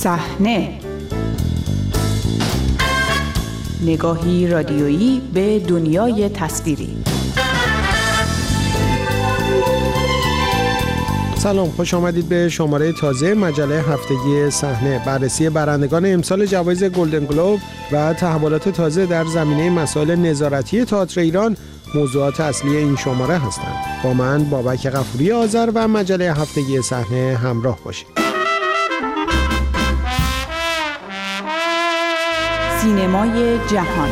صحنه، نگاهی رادیویی به دنیای تصویری. سلام، خوش آمدید به شماره تازه مجله هفتگی صحنه. بررسی برندگان امسال جوایز گلدن گلوب و تحولات تازه در زمینه مسائل نظارتی تئاتر ایران موضوعات اصلی این شماره هستند. با من بابک غفوری آذر و مجله هفتگی صحنه همراه باشید. سینمای جهان.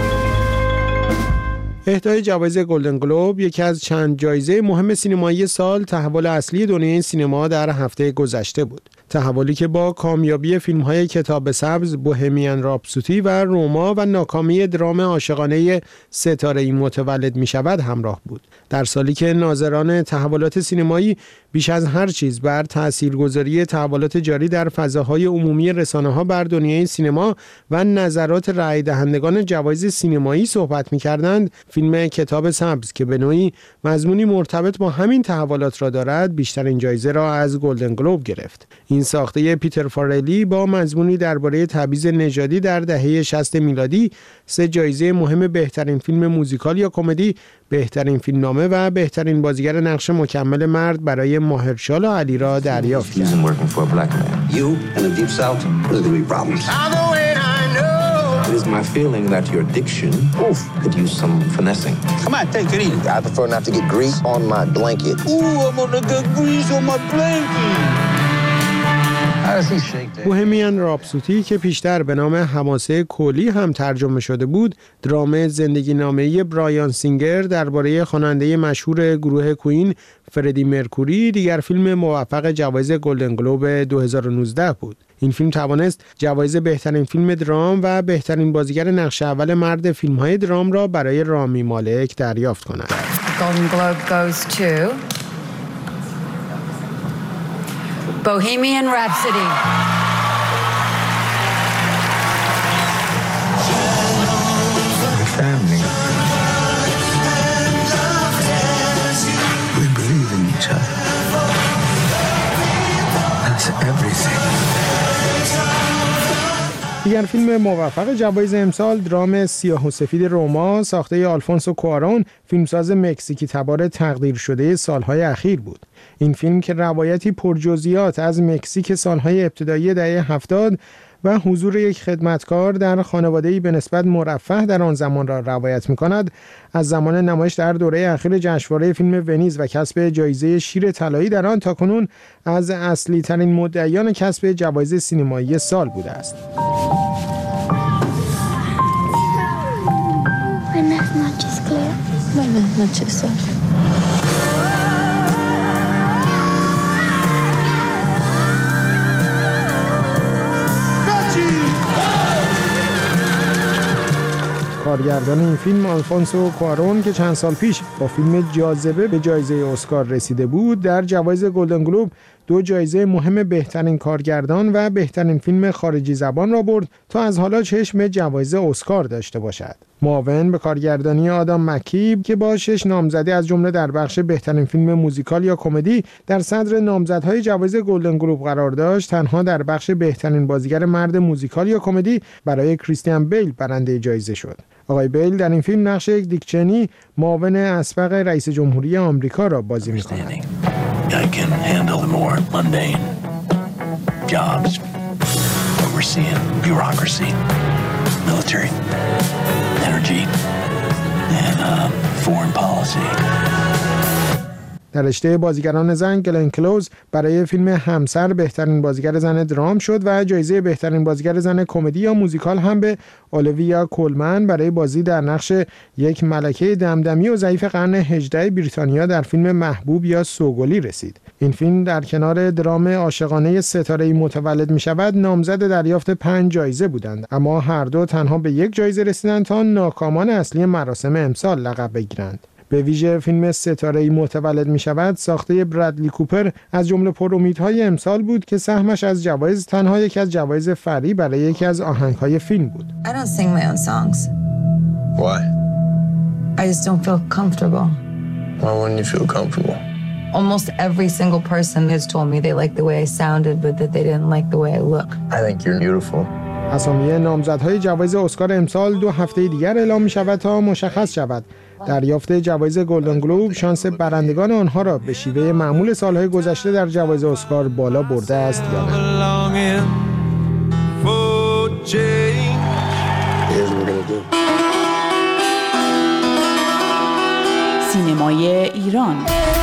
اهدای جوایز گلدن گلوب یکی از چند جایزه مهم سینمایی سال تحول اصلی دنیای سینما در هفته گذشته بود. تحولی که با کامیابی فیلم‌های کتاب سبز، بوهمیان راپسودی و روما و ناکامی درام عاشقانه ستاره‌ای متولد می‌شود همراه بود. در سالی که ناظران تحولات سینمایی بیش از هر چیز بر تاثیرگذاری تحولات جاری در فضاهای عمومی رسانه‌ها بر دنیای سینما و نظرات رأی دهندگان جوایز سینمایی صحبت می‌کردند، فیلم کتاب سبز که به نوعی مضمونی مرتبط با همین تحولات را دارد، بیشترین جایزه را از گلدن گلوب گرفت. این ساخته پیتر فارلی با مضمونی درباره تبعیض نژادی در دهه 60 میلادی 3 جایزه مهم بهترین فیلم موزیکال یا کمدی، بهترین فیلمنامه و بهترین بازیگر نقش مکمل مرد برای ماهرشالا علی را دریافت کرد. It is my feeling that your diction could use some finessing. Come on, take it easy. I prefer not to get grease on my blanket. Ooh, I'm gonna get grease on my blanket. بوهمیان راپسودی که پیشتر به نام حماسه کولی هم ترجمه شده بود، درام زندگی نامه‌ای برایان سینگر درباره خواننده مشهور گروه کوین فردی مرکوری، دیگر فیلم موفق جوایز گلدن گلوب 2019 بود. این فیلم توانست جوایز بهترین فیلم درام و بهترین بازیگر نقش اول مرد فیلم‌های درام را برای رامی مالک دریافت کند. Golden Globe goes to Bohemian Rhapsody. Family. We believe in each other. That's everything. دیگر فیلم موفق جوایز امسال درام سیاه و سفید روما ساخته آلفونسو کوارون، فیلمساز مکزیکی تبار تقدیر شده سالهای اخیر بود. این فیلم که روایتی پرجزئیات از مکزیک سالهای ابتدایی دهه 70 و حضور یک خدمتکار در خانواده‌ای به نسبت مرفه در آن زمان را روایت می‌کند، از زمان نمایش در دوره اخیر جشنواره فیلم ونیز و کسب جایزه شیر طلایی در آن تاکنون از اصلی ترین مدعیان کسب جوایز سینمایی سال بوده است. کارگردان این فیلم آلفونسو کوارون که چند سال پیش با فیلم جاذبه به جایزه اسکار رسیده بود، در جوایز گلدن گلوب 2 جایزه مهم بهترین کارگردان و بهترین فیلم خارجی زبان را برد تا از حالا چشم جوایز اسکار داشته باشد. معاون به کارگردانی آدام مکیب که با 6 نامزدی از جمله در بخش بهترین فیلم موزیکال یا کمدی در صدر نامزدهای جوایز گلدن گلوب قرار داشت، تنها در بخش بهترین بازیگر مرد موزیکال یا کمدی برای کریستیان بیل برنده جایزه شد. آقای بیل در این فیلم نقش یک دیک چنی، معاون اسبق رئیس جمهوری آمریکا را بازی می‌کند. I can handle the more mundane jobs, overseeing bureaucracy, military, energy, and foreign policy. در رشته بازیگران زن گلن کلوز برای فیلم همسر بهترین بازیگر زن درام شد و جایزه بهترین بازیگر زن کمدی یا موزیکال هم به اولیویا کولمن برای بازی در نقش یک ملکه دمدمی و ضعیف قرن 18 بریتانیا در فیلم محبوب یا سوگلی رسید. این فیلم در کنار درام عاشقانه ستاره‌ای متولد می‌شود نامزد دریافت 5 جایزه بودند، اما هر دو تنها به 1 جایزه رسیدند تا ناکامان اصلی مراسم امسال لقب بگیرند. به ویژه فیلم ستاره‌ای متولد می‌شود ساخته برادلی کوپر از جمله پرامیدهای امسال بود که سهمش از جوایز تنها یکی از جوایز فری برای یکی از آهنگ‌های فیلم بود. I don't sing my own songs. Why? I just don't feel comfortable. Why wouldn't you feel comfortable? Almost every single person has told me they like the way I sounded, but that they didn't like the way I look. I think you're beautiful. اسامی نامزدهای جوایز اسکار امسال 2 هفته دیگر اعلام می‌شود تا مشخص شود. دریافت جوایز گلدن گلوب شانس برندگان آنها را به شیوه معمول سالهای گذشته در جوایز اسکار بالا برده است یا نه. سینمای ایران.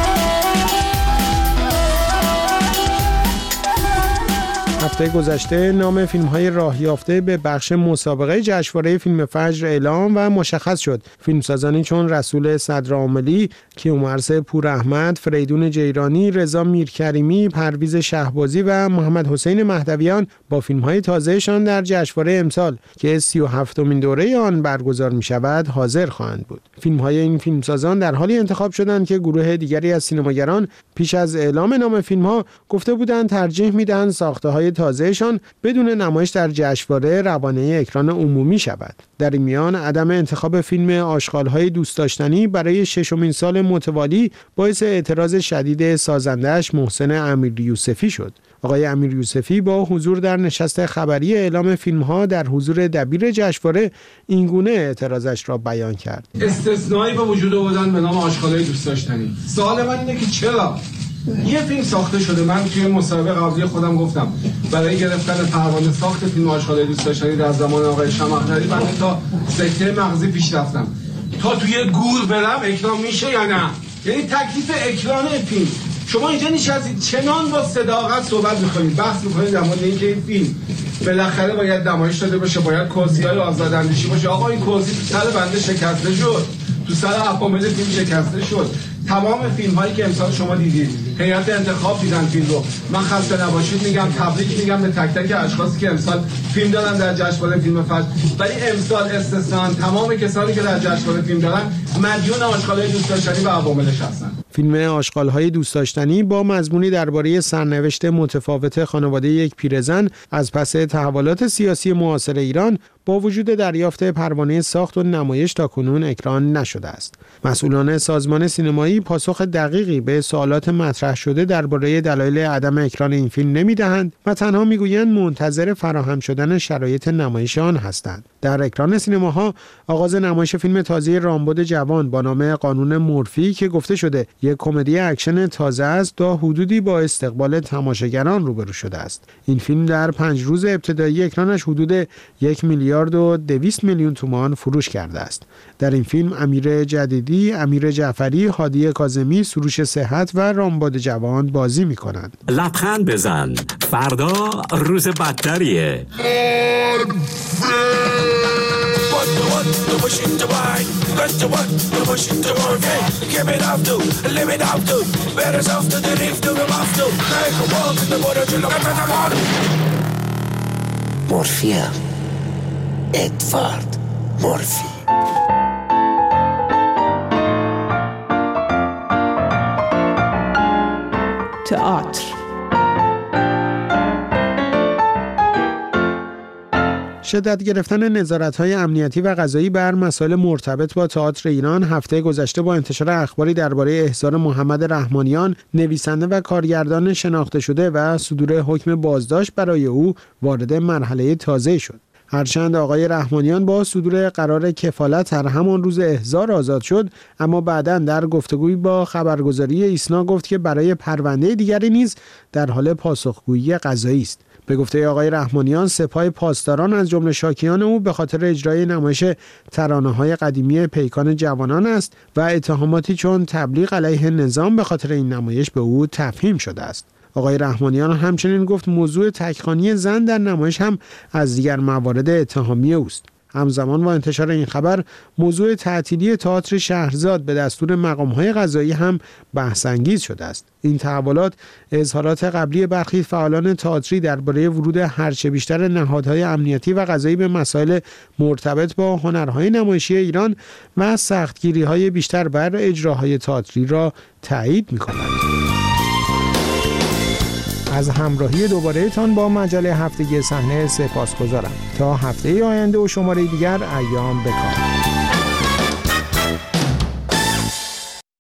هفته گذشته نام فیلم‌های راه یافته به بخش مسابقه جشنواره فیلم فجر اعلام و مشخص شد. فیلمسازانی چون رسول صدرعاملی، کیومرث پوراحمد، فریدون جیرانی، رضا میرکریمی، پرویز شهبازی و محمد حسین مهدویان با فیلم‌های تازه‌شان در جشنواره امسال که 37مین دوره آن برگزار می‌شود حاضر خواهند بود. فیلم‌های این فیلمسازان در حالی انتخاب شدند که گروه دیگری از سینماگران پیش از اعلام نام فیلم‌ها گفته بودند ترجیح می‌دهند ساخته‌های تازهشان بدون نمایش در جشنواره روانه اکران عمومی شود. در این میان عدم انتخاب فیلم آشغال‌های دوست داشتنی برای 6مین سال متوالی باعث اعتراض شدید سازنده‌اش محسن امیریوسفی شد. آقای امیریوسفی با حضور در نشست خبری اعلام فیلم‌ها در حضور دبیر جشنواره اینگونه اعتراضش را بیان کرد. استثنایی به وجود آوردن به نام آشغال‌های دوست داشتنی. سوال من اینه که چرا یه فیلم ساخته شده؟ من توی مسابقه قبلی خودم گفتم برای گرفتن پروانه ساخت فیلم آشغال‌های دوست داشتنی در زمان آقای شمع‌خضری من تا سکته مغزی پیش رفتم. تا توی گور برم اکران میشه یا نه؟ یعنی تکلیف اکران فیلم. شما اینجا نشستید چنان با صداقت صحبت می‌کنید، بحث می‌کنید در مورد اینکه این فیلم بالاخره باید نمایش داده بشه، باید کرسی‌های آزاداندیشی باشه. آقا این کرسی تو سر بنده شکسته شد، تو سر عوامل فیلم شکسته شد. تمام فیلم‌هایی که امسال شما دیدید، هیئت انتخاب دیدن فیلم رو. من خسته نباشید میگم، تبریک میگم به تک تک اشخاصی که امسال فیلم دارن در جشنواره فیلم فجر. ولی امسال استثنا تمام کسانی که در جشنواره فیلم دارن مدیون آشغال‌های دوست داشتنی و عواملش هستن. فیلم آشغال‌های دوست داشتنی با مضمونی درباره سرنوشت متفاوت خانواده یک پیرزن از پس تحولات سیاسی معاصر ایران با وجود دریافت پروانه ساخت و نمایش تاکنون اکران نشده است. مسئولان سازمان سینمایی پاسخ دقیقی به سوالات مطرح شده درباره دلایل عدم اکران این فیلم نمی‌دهند و تنها می‌گویند منتظر فراهم شدن شرایط نمایش آن هستند. در اکران سینماها آغاز نمایش فیلم تازه رامبد جوان با نام قانون مورفی که گفته شده یک کمدی اکشن تازه است تا حدودی با استقبال تماشاگران روبرو شده است. این فیلم در 5 روز ابتدایی اکرانش حدود 1,200,000,000 تومان فروش کرده است. در این فیلم امیر جدیدی، امیر جعفری، هادی کاظمی، سروش صحت و رامبد جوان بازی می‌کنند. لبخند بزن، فردا روز بدتریه. مورفیا ادوارد مورفی. تئاتر. شدت گرفتن نظارت‌های امنیتی و قضایی بر مسائل مرتبط با تئاتر ایران هفته گذشته با انتشار اخباری درباره احضار محمد رحمانیان، نویسنده و کارگردان شناخته شده و صدور حکم بازداشت برای او وارد مرحله تازه‌ای شد. هرچند آقای رحمانیان با صدور قرار کفالت در همان روز احضار آزاد شد، اما بعداً در گفتگویی با خبرگزاری ایسنا گفت که برای پرونده دیگری نیز در حال پاسخگویی قضایی است. به گفته آقای رحمانیان، سپاه پاسداران از جمله شاکیان او به خاطر اجرای نمایش ترانه‌های قدیمی پیکان جوانان است و اتهاماتی چون تبلیغ علیه نظام به خاطر این نمایش به او تفهیم شده است. آقای رحمانیان همچنین گفت موضوع تک‌خوانی زن در نمایش هم از دیگر موارد اتهامی اوست. همزمان با انتشار این خبر، موضوع تعطیلی تئاتر شهرزاد به دستور مقام‌های قضایی هم بحث‌انگیز شده است. این تحولات اظهارات قبلی برخی فعالان تئاتری درباره ورود هرچه بیشتر نهادهای امنیتی و قضایی به مسائل مرتبط با هنرهای نمایشی ایران و سختگیری‌های بیشتر بر اجراهای تئاتری را تایید می‌کند. از همراهی دوباره تان با مجله هفتگی صحنه سپاسگزارم. تا هفته آینده و شماره دیگر، ایام بکام.